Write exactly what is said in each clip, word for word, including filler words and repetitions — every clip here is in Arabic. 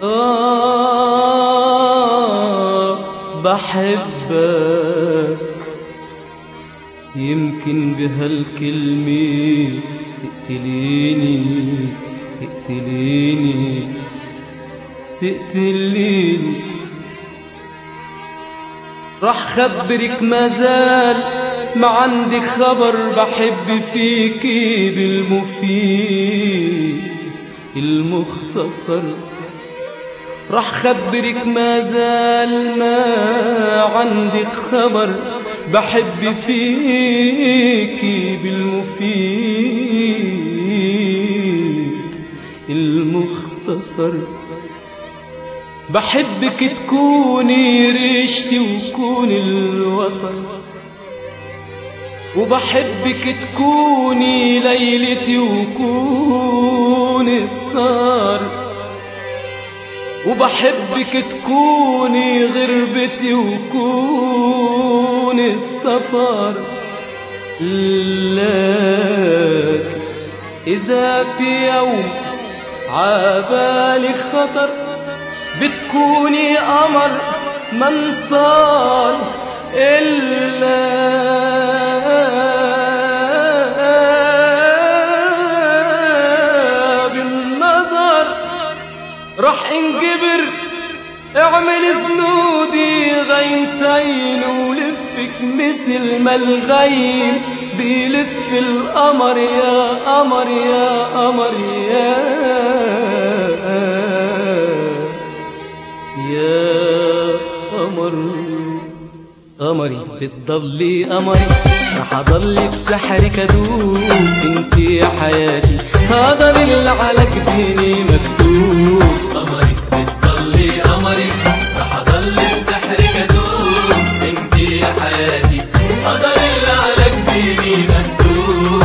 آه بحبك، يمكن بهالكلمة تقتليني تقتليني تقتليني. رح خبرك مازال ما عندي خبر، بحب فيكي بالمفيد المختصر. رح خبرك مازال ما عندك خبر، بحب فيكي بالمفيد المختصر. بحبك تكوني ريشتي وكوني الوطن، وبحبك تكوني ليلتي وكوني السهر، وبحبك تكوني غربتي وكوني السفر. لك إذا في يوم عبالي خطر، بتكوني قمر من طال إلا بالنظر. رح انجبر اعمل زنودي غيمتين، ولفك مثل ما الغيم بيلف القمر. يا قمر يا قمر يا يا قمر. قمري بتضلي قمري، رح اضلي بسحرك ادوب. انت يا حياتي هذا اللي على جبيني مكتوب. قمري بتضلي قمري، رح اضلي بسحرك ادوب. انت يا حياتي هذا اللي على جبيني مكتوب.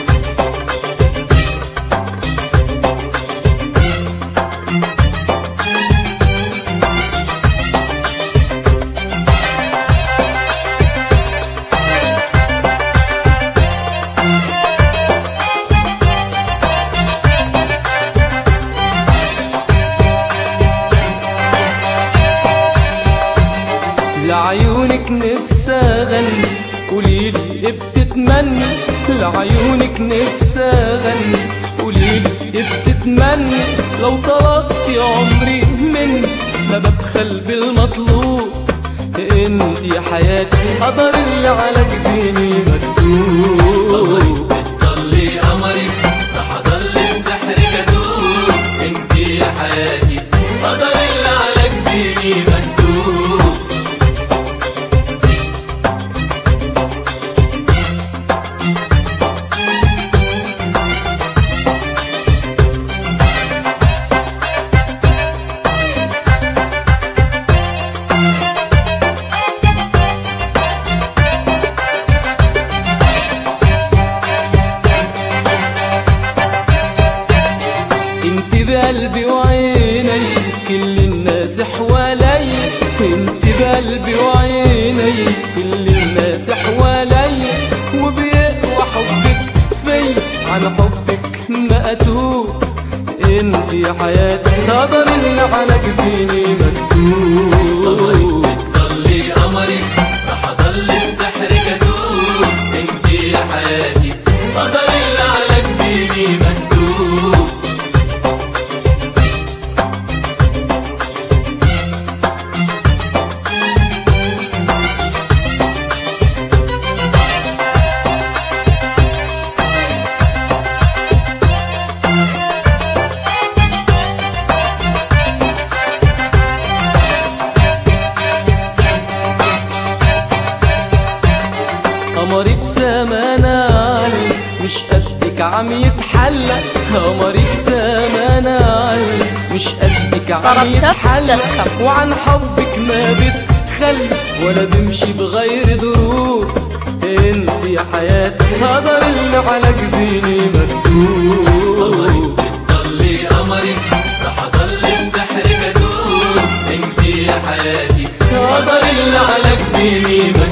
لعيونك نفسي اغني، قوليلي بتتمني. لعيونك نفسي اغني، قوليلي بتتمني. لو طلبتي عمري مني ما ببخل بالمطلوب. انت يا حياتي قدر اللي على جبيني مكتوب. بتضلي قمري، رح اضلي بسحرك ادوب. انت يا حياتي قدر اللي على جبيني مكتوب. انت بقلبي وعيني كل الناس حوالي. انت بقلبي وعيني كل الناس حوالي، وبيقوى حبك في عن حبك ما اتوب. انت يا حياتي قدر اللي على جبيني مكتوب. بتضلي قمري، رح اضلي بسحرك ادوب. انت يا حياتي قدر اللي على جبيني مكتوب. قمري بزمان علي مش قدك عم يتحلى. قمري بزمان علي مش قدك عم يتحلى، وعن حبك ما بتخلى ولا بمشي بغير ظروف. انت يا حياتي هذا اللي على جبيني مكتوب. بتضلي قمري، رح اضلي بسحرك ادوب. انت يا حياتي هذا اللي على جبيني مكتوب.